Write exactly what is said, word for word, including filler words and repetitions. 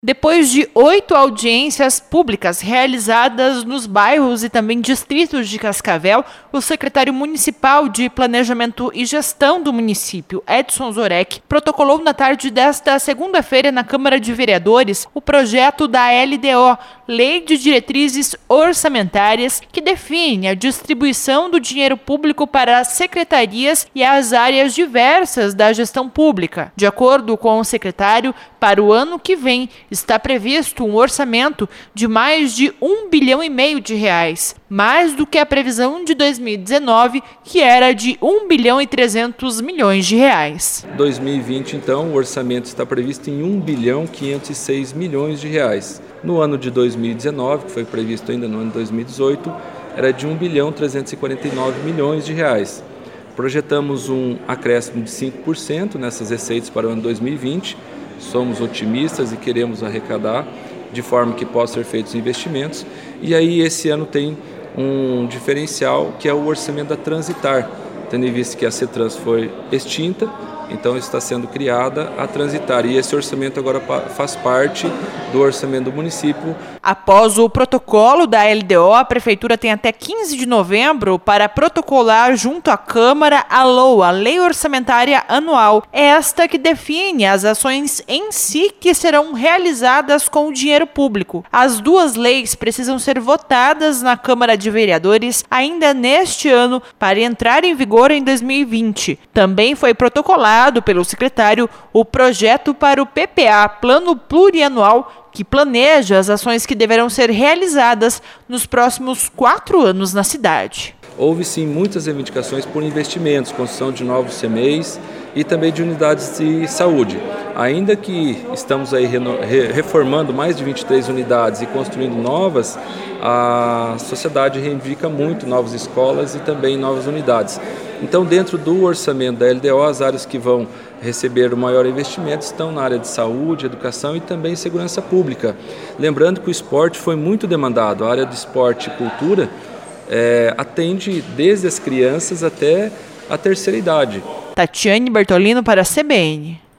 Depois de oito audiências públicas realizadas nos bairros e também distritos de Cascavel, o secretário municipal de Planejamento e Gestão do município, Edson Zorek, protocolou na tarde desta segunda-feira na Câmara de Vereadores o projeto da L D O, Lei de Diretrizes Orçamentárias, que define a distribuição do dinheiro público para as secretarias e as áreas diversas da gestão pública. De acordo com o secretário, para o ano que vem, está previsto um orçamento de mais de um bilhão e meio de reais, mais do que a previsão de dois mil e dezenove, que era de um bilhão e trezentos milhões de reais. dois mil e vinte, então, o orçamento está previsto em um bilhão quinhentos e seis milhões de reais. No ano de dois mil e dezenove, que foi previsto ainda no ano de dois mil e dezoito, era de um bilhão trezentos e quarenta e nove milhões de reais. Projetamos um acréscimo de cinco por cento nessas receitas para o ano dois mil e vinte. Somos otimistas e queremos arrecadar de forma que possam ser feitos investimentos. E aí esse ano tem um diferencial que é o orçamento da Transitar, tendo em vista que a CETRANS foi extinta, então está sendo criada a Transitar. E esse orçamento agora faz parte do orçamento do município. Após o protocolo da L D O, a Prefeitura tem até quinze de novembro para protocolar junto à Câmara a LOA, a Lei Orçamentária Anual. Esta que define as ações em si que serão realizadas com o dinheiro público. As duas leis precisam ser votadas na Câmara de Vereadores ainda neste ano para entrar em vigor em dois mil e vinte. Também foi protocolado pelo secretário o projeto para o P P A, Plano Plurianual, que planeja as ações que deverão ser realizadas nos próximos quatro anos na cidade. Houve sim muitas reivindicações por investimentos, construção de novos C M Es e também de unidades de saúde. Ainda que estamos aí reformando mais de vinte e três unidades e construindo novas, a sociedade reivindica muito novas escolas e também novas unidades. Então, dentro do orçamento da L D O, as áreas que vão receber o maior investimento estão na área de saúde, educação e também segurança pública. Lembrando que o esporte foi muito demandado. A área de esporte e cultura é, atende desde as crianças até a terceira idade. Tatiane Bertolino para a C B N.